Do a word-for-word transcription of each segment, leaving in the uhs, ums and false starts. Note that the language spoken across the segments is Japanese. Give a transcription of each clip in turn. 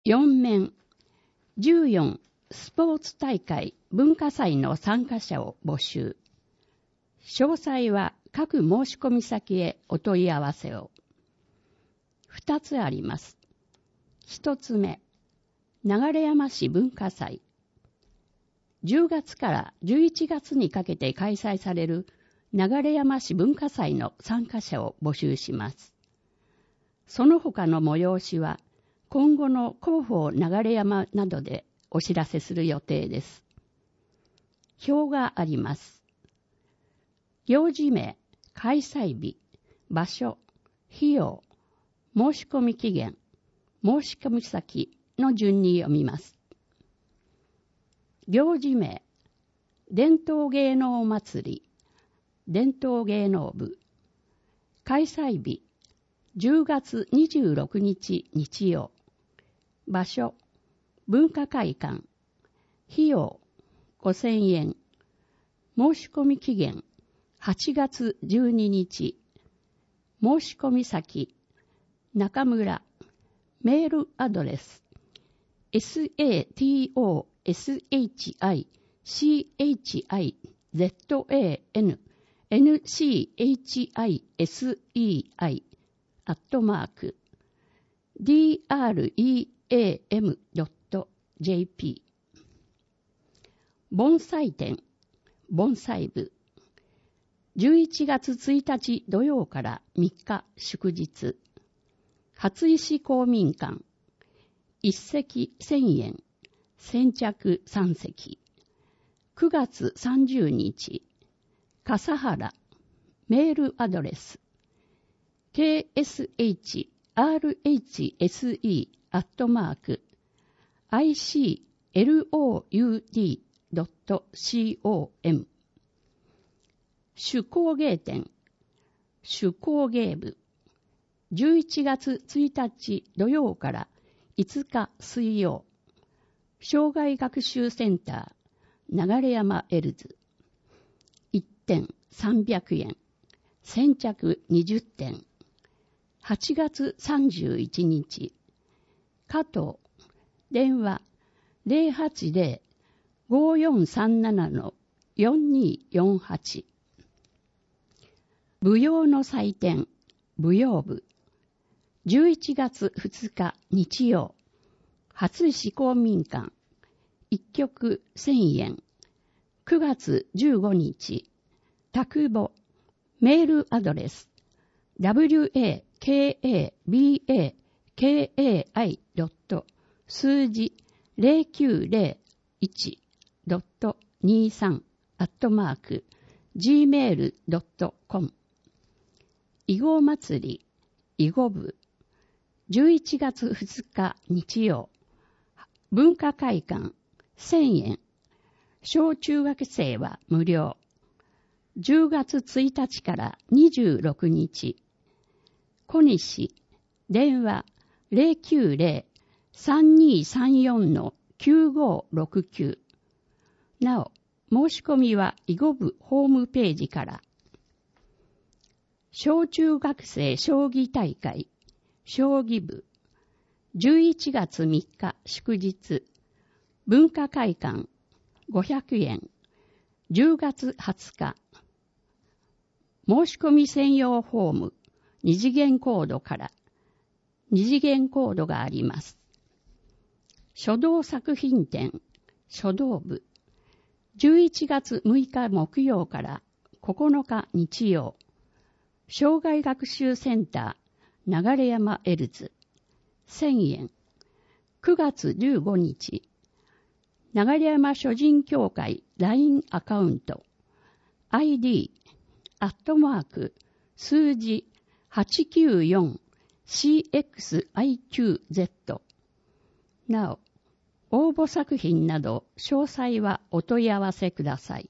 よん面じゅうよんスポーツ大会文化祭の参加者を募集。詳細は各申込先へお問い合わせを。ふたつあります。ひとつめ、流山市文化祭。じゅうがつからじゅういちがつにかけて開催される流山市文化祭の参加者を募集します。その他の催しは今後の広報流山などでお知らせする予定です。表があります。行事名、開催日、場所、費用、申し込み期限、申し込み先の順に読みます。行事名、伝統芸能祭り、伝統芸能部。開催日、じゅうがつにじゅうろくにち日曜。場所、文化会館。費用、ごせんえん。申し込み期限、はちがつじゅうににち。申し込み先、中村。メールアドレス、エスエーティーオーエスエイチアイシーエイチアイゼットエーエヌエヌシーエイチアイエスイーアイ アットマーク ディーアールイーエーエムドットジェーピー。 盆栽展、盆栽部。じゅういちがつついたち土曜からみっか祝日。初石公民館。一席せんえん。先着さんせき。くがつさんじゅうにち。笠原。メールアドレス。ケーエスエイチアールエイチエスイー アットマーク アイシーエルオーユーディー ドットコム。手工芸展。手工芸部。じゅういちがつついたち土曜からいつか水曜。障害学習センター流山エルズ。いってんさんびゃくえん。先着にじゅってん。はちがつさんじゅういちにち。加藤。電話 ゼロはちゼロ ごーよんさんなな よんにーよんはち。舞踊の祭典。舞踊部。じゅういちがつふつか日曜。初石公民館。いっきょくせんえん。くがつじゅうごにち。宅母。メールアドレス。ダブリューエーケーエービーエーケーエーアイ 数字 ゼロきゅうゼロいち にさん アットマーク ジーメール ドットコム。囲碁祭り。囲碁部。じゅういちがつふつか日曜。文化会館せんえん。小中学生は無料。じゅうがつついたちからにじゅうろくにち。小西。電話 ゼロきゅうゼロ さんにーさんよん きゅうごーろくきゅう。なお、申し込みは囲碁部ホームページから。小中学生将棋大会。将棋部。じゅういちがつみっか祝日。文化会館ごひゃくえん。じゅうがつはつか。申し込み専用フォーム二次元コードから二次元コードがあります。書道作品展。書道部。じゅういちがつむいか木曜からここのか日曜。障害学習センター流山エルズ。せんえん。くがつじゅうごにち。流山書人協会 ライン アカウント。アイディー、アットマーク、数字 はちきゅうよんシーエックスアイキューゼット。なお、応募作品など詳細はお問い合わせください。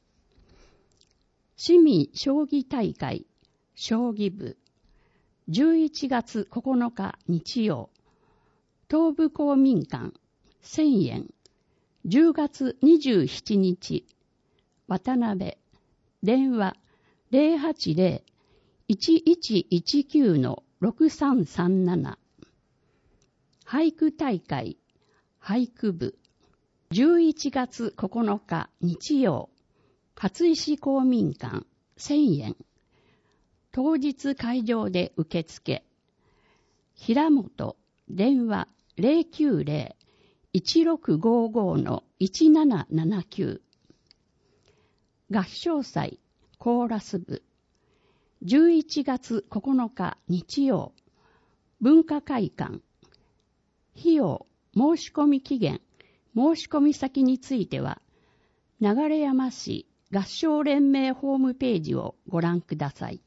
市民将棋大会、将棋部。じゅういちがつここのか日曜。東部公民館せんえん。じゅうがつにじゅうしちにち。渡辺。電話 ゼロはちゼロ いちいちいちきゅう ろくさんさんなな。 俳句大会俳句部じゅういちがつここのか日曜初石公民館せんえん当日会場で受付平本電話 ゼロきゅうゼロ いちろくごご いちななななきゅう合唱祭コーラス部じゅういちがつここのか日曜文化会館費用申し込み期限申し込み先については流山市合唱連盟ホームページをご覧ください。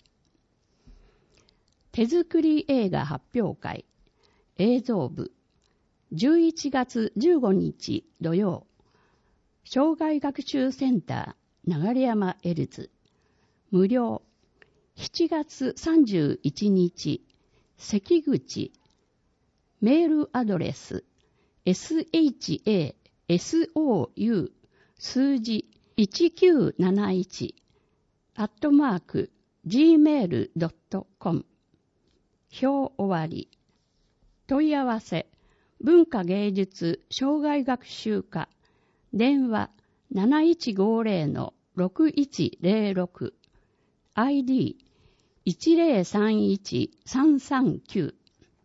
手作り映画発表会映像部じゅういちがつじゅうごにち土曜障害学習センター流山エルズ無料しちがつさんじゅういちにち関口メールアドレス エスエイチエーエスオーユー 数字いちきゅうなないちアットマーク ジーメールドットコム 表終わり問い合わせ文化芸術障害学習課電話 なないちごゼロのろくいちゼロろく アイディーいちゼロさんいちさんさんきゅう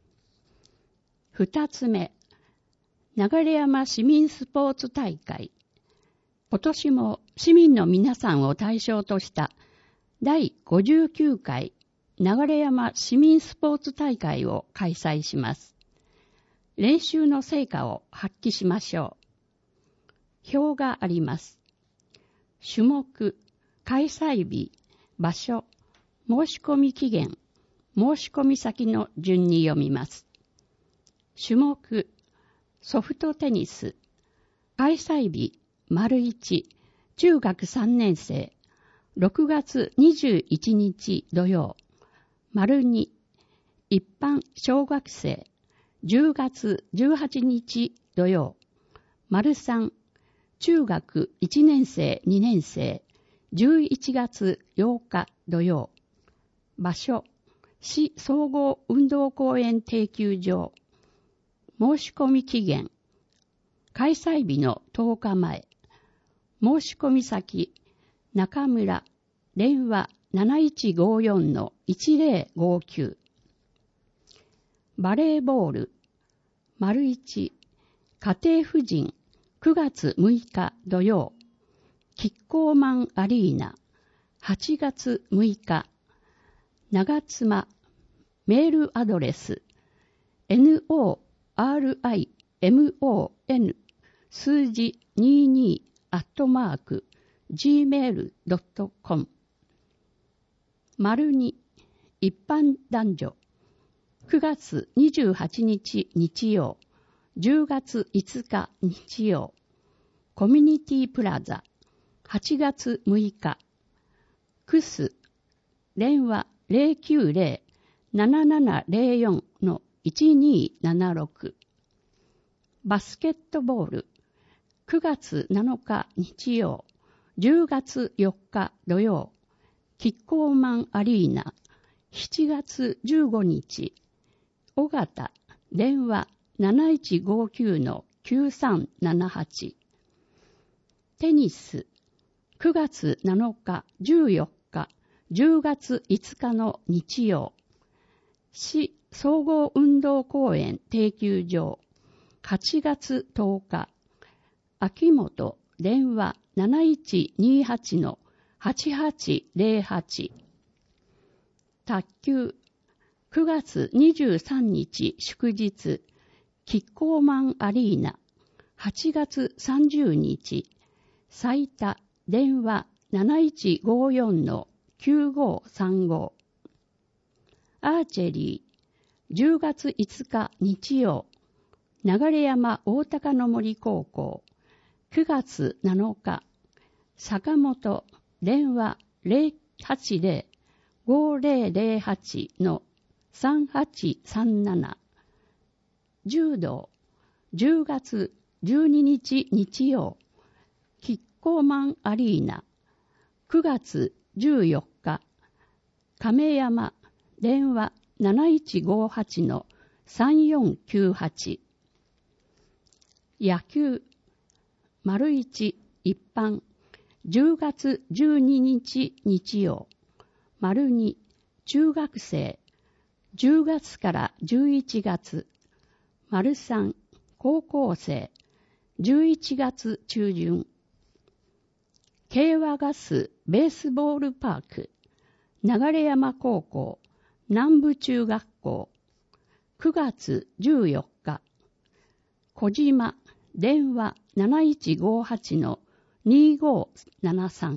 二つ目流山市民スポーツ大会今年も市民の皆さんを対象としただいごじゅうきゅうかい流山市民スポーツ大会を開催します。練習の成果を発揮しましょう。表があります。種目、開催日、場所、申し込み期限、申し込み先の順に読みます。種目、ソフトテニス、開催日、丸一、中学さんねんせい、ろくがつにじゅういちにち土曜、丸二、一般小学生、じゅうがつじゅうはちにち土曜、丸三、中学いちねんせいにねんせい、じゅういちがつようか土曜、場所、市総合運動公園定休場、申し込み期限、開催日のとおかまえ、申し込み先、中村、電話 なないちごよんのいちゼロごきゅう、バレーボール、丸一、家庭婦人、くがつむいか土曜、キッコーマンアリーナ、はちがつむいか、長妻、メールアドレス、ノーリモン 数字にじゅうにアットマーク ジーメールドットコム 丸に一般男女くがつにじゅうはちにち日曜じゅうがついつか日曜コミュニティプラザはちがつむいかクス電話 ゼロきゅうゼロ ななななゼロよんのいちにーななろく バスケットボールくがつなのか日曜じゅうがつよっか土曜キッコーマンアリーナしちがつじゅうごにち尾形電話 なないちごきゅうのきゅうさんななはち テニスくがつなのかじゅうよっかじゅうがついつかの日曜市総合運動公園定休場はちがつとおか秋元電話 なないちにはちのはちはちゼロはち 卓球くがつにじゅうさんにち祝日キッコーマンアリーナはちがつさんじゅうにち最多電話 なないちごよんのきゅうごさんご アーチェリーじゅうがついつか日曜流山大高の森高校くがつなのか坂本電話 ゼロはちゼロ ごゼロゼロはちのさんはちさんなな 柔道じゅうがつじゅうににち日曜キッコーマンアリーナくがつじゅうよっか亀山電話 なないちごはちのさんよんきゅうはち野球、丸一、一般、じゅうがつじゅうににち日曜、丸二、中学生、じゅうがつからじゅういちがつ、丸三、高校生、じゅういちがつ中旬、慶和ガスベースボールパーク、流山高校、南部中学校、くがつじゅうよっか、小島、電話なないちごはちのにごななさん、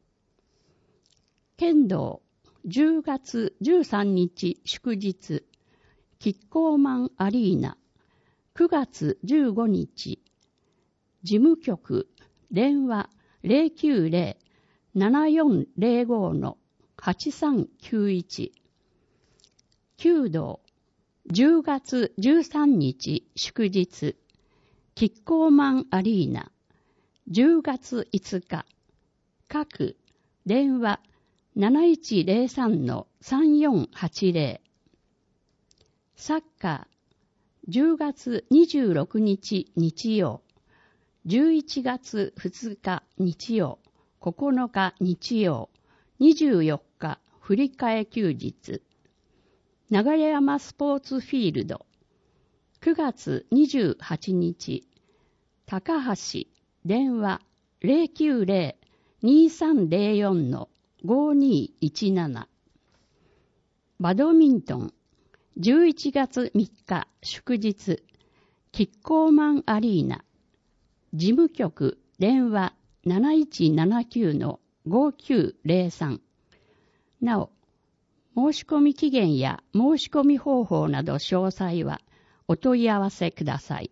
剣道、じゅうがつじゅうさんにち祝日、キッコーマンアリーナ、くがつじゅうごにち、事務局、電話 ゼロきゅうゼロ ななよんゼロご のはちさんきゅういち、弓道、じゅうがつじゅうさんにち祝日、キッコーマンアリーナ、じゅうがついつか、各、電話なないちゼロさんのさんよんはちゼロ、サッカー、じゅうがつにじゅうろくにち日曜、じゅういちがつふつか日曜、ここのか日曜、にじゅうよっか振り替え休日、流山スポーツフィールド、くがつにじゅうはちにち、高橋、電話 ゼロきゅうゼロ にさんゼロよんのごにいちなな、バドミントン、じゅういちがつみっか祝日、キッコーマンアリーナ、事務局電話なないちななきゅうのごきゅうゼロさん。なお、申し込み期限や申し込み方法など詳細はお問い合わせください。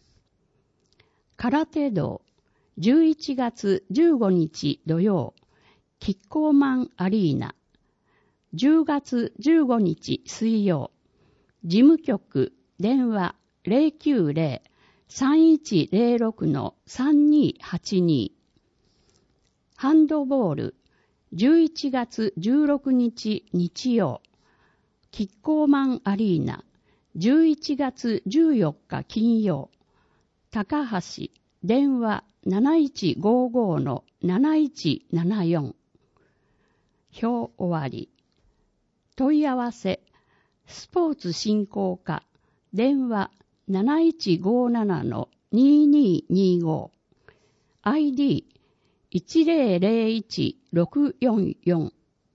空手道、じゅういちがつじゅうごにち土曜、キッコーマンアリーナ、じゅうがつじゅうごにち水曜、事務局電話 ゼロきゅうゼロ さんいちゼロろくのさんにはちに、ハンドボール、じゅういちがつじゅうろくにち日曜、キッコーマンアリーナ、じゅういちがつじゅうよっか金曜、高橋、電話なないちごごのなないちななよん。表終わり。問い合わせ、スポーツ振興課、電話なないちごななのにににご、アイディーいちゼロゼロいちろくよんよん。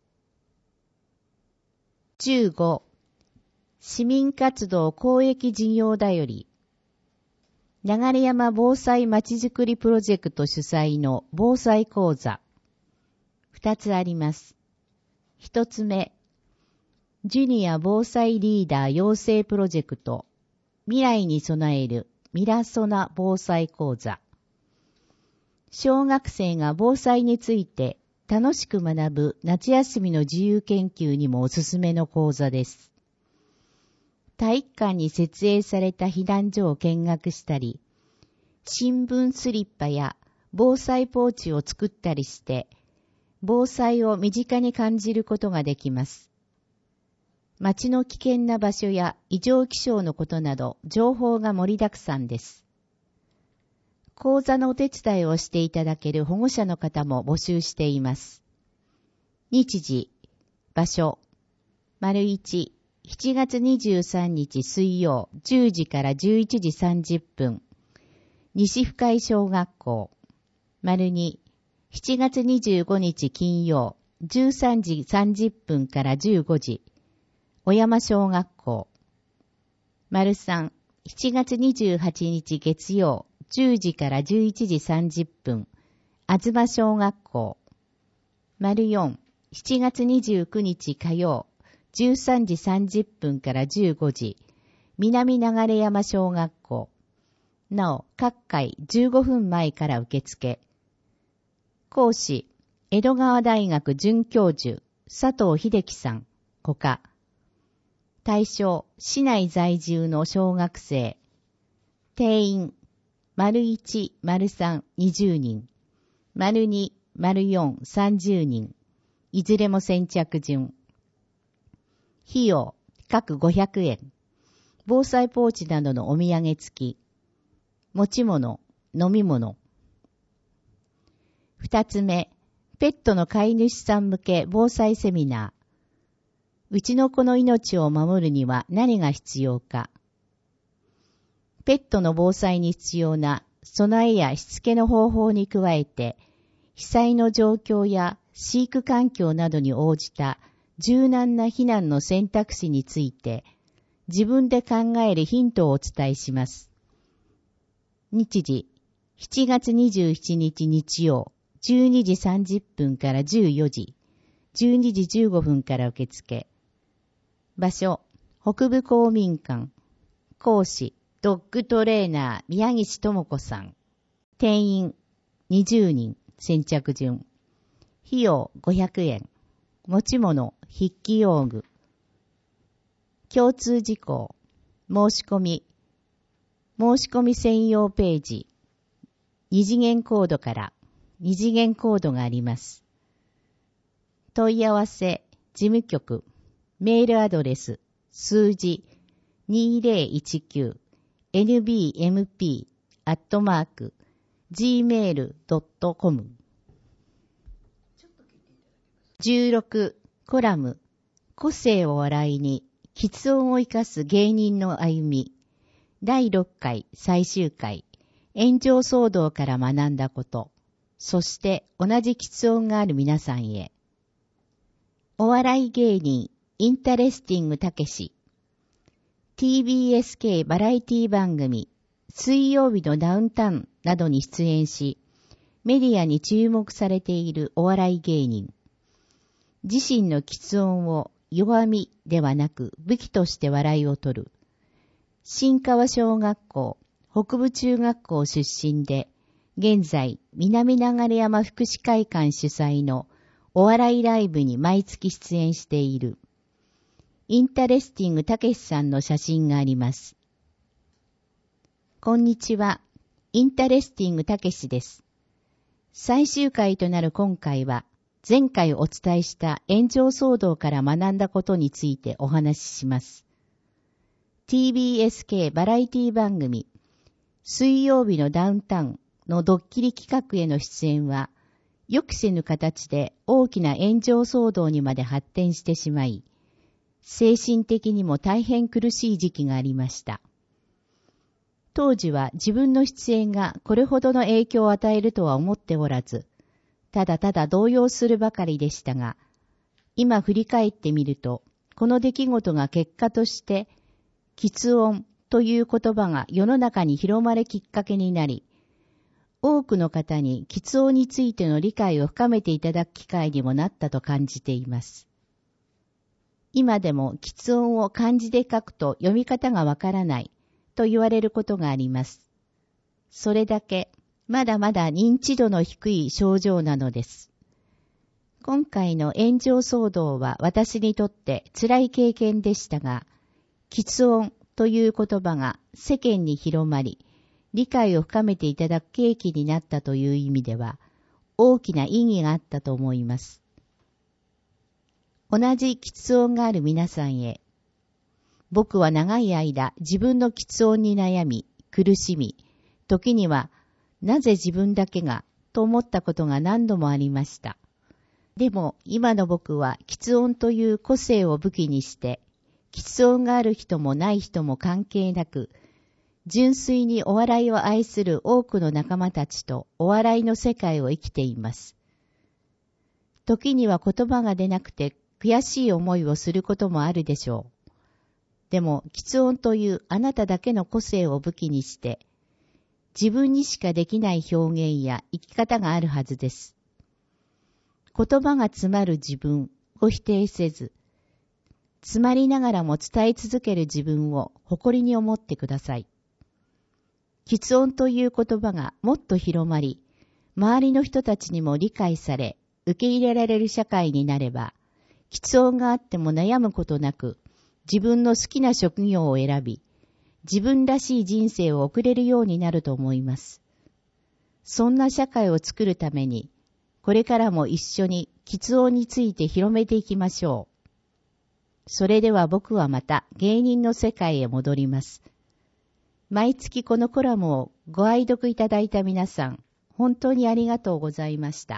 じゅうご、市民活動公益事業だより、流山防災まちづくりプロジェクト主催の防災講座。二つあります。一つ目、ジュニア防災リーダー養成プロジェクト、未来に備えるミラソナ防災講座。小学生が防災について楽しく学ぶ夏休みの自由研究にもおすすめの講座です。体育館に設営された避難所を見学したり、新聞スリッパや防災ポーチを作ったりして、防災を身近に感じることができます。街の危険な場所や異常気象のことなど情報が盛りだくさんです。講座のお手伝いをしていただける保護者の方も募集しています。日時、場所、丸一、しちがつにじゅうさんにち水曜じゅうじからじゅういちじさんじゅっぷん、西深井小学校、丸二、しちがつにじゅうごにち金曜じゅうさんじさんじゅっぷんからじゅうごじ、小山小学校、丸三、しちがつにじゅうはちにち月曜じゅうじからじゅういちじさんじゅっぷん、東小学校、丸四、しちがつにじゅうくにち火曜じゅうさんじさんじゅっぷんからじゅうごじ、南流山小学校。なお、各回じゅうごふんまえから受付。講師、江戸川大学准教授、佐藤秀樹さん、ほか。対象、市内在住の小学生。定員、丸一、丸三、にじゅうにん。丸二、丸四、さんじゅうにん。いずれも先着順。費用、各ごひゃくえん。防災ポーチなどのお土産付き。 持ち物、飲み物。二つ目、ペットの飼い主さん向け防災セミナー。うちの子の命を守るには何が必要か。ペットの防災に必要な備えやしつけの方法に加えて、被災の状況や飼育環境などに応じた柔軟な避難の選択肢について、自分で考えるヒントをお伝えします。日時、しちがつにじゅうしちにち日曜、じゅうにじさんじゅっぷんからじゅうよじ、じゅうにじじゅうごふんから受付。場所、北部公民館。講師、ドッグトレーナー宮岸智子さん。定員にじゅうにん、先着順。費用ごひゃくえん。持ち物、筆記用具。共通事項。申し込み。申し込み専用ページ。二次元コードから二次元コードがあります。問い合わせ、事務局、メールアドレス、数字、にせんじゅうきゅう、エヌビーエムピー アットマーク、ジーメール ドットコム。じゅうろく、コラム、個性を笑いに、喫音を生かす芸人の歩み。だいろっかい最終回、炎上騒動から学んだこと。そして同じ喫音がある皆さんへ。お笑い芸人、インタレスティングたけし。ティービーエスケー バラエティ番組、水曜日のダウンタウンなどに出演し、メディアに注目されているお笑い芸人。自身の喫音を弱みではなく武器として笑いを取る。新川小学校、北部中学校出身で、現在、南流山福祉会館主催のお笑いライブに毎月出演している。インタレスティングたけしさんの写真があります。こんにちは。インタレスティングたけしです。最終回となる今回は、前回お伝えした炎上騒動から学んだことについてお話しします。ティービーエスケー バラエティ番組、水曜日のダウンタウンのドッキリ企画への出演は、予期せぬ形で大きな炎上騒動にまで発展してしまい、精神的にも大変苦しい時期がありました。当時は自分の出演がこれほどの影響を与えるとは思っておらず、ただただ動揺するばかりでしたが、今振り返ってみると、この出来事が結果として、喫音という言葉が世の中に広まるきっかけになり、多くの方に喫音についての理解を深めていただく機会にもなったと感じています。今でも喫音を漢字で書くと読み方がわからないと言われることがあります。それだけまだまだ認知度の低い症状なのです。今回の炎上騒動は私にとって辛い経験でしたが、喫音という言葉が世間に広まり、理解を深めていただく契機になったという意味では、大きな意義があったと思います。同じ喫音がある皆さんへ。僕は長い間自分の喫音に悩み、苦しみ、時にはなぜ自分だけがと思ったことが何度もありました。でも今の僕は喫音という個性を武器にして、喫音がある人もない人も関係なく、純粋にお笑いを愛する多くの仲間たちとお笑いの世界を生きています。時には言葉が出なくて悔しい思いをすることもあるでしょう。でも、喫音というあなただけの個性を武器にして、自分にしかできない表現や生き方があるはずです。言葉が詰まる自分を否定せず、詰まりながらも伝え続ける自分を誇りに思ってください。喫音という言葉がもっと広まり、周りの人たちにも理解され、受け入れられる社会になれば、喫音があっても悩むことなく、自分の好きな職業を選び、自分らしい人生を送れるようになると思います。そんな社会を作るために、これからも一緒に喫音について広めていきましょう。それでは僕はまた芸人の世界へ戻ります。 毎月このコラムをご愛読いただいた皆さん、本当にありがとうございました。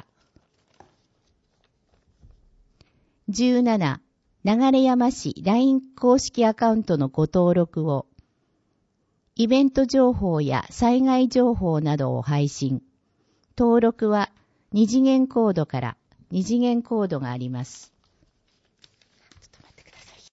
じゅうなな、流山市 ライン 公式アカウントのご登録を、イベント情報や災害情報などを配信。登録は二次元コードから二次元コードがあります。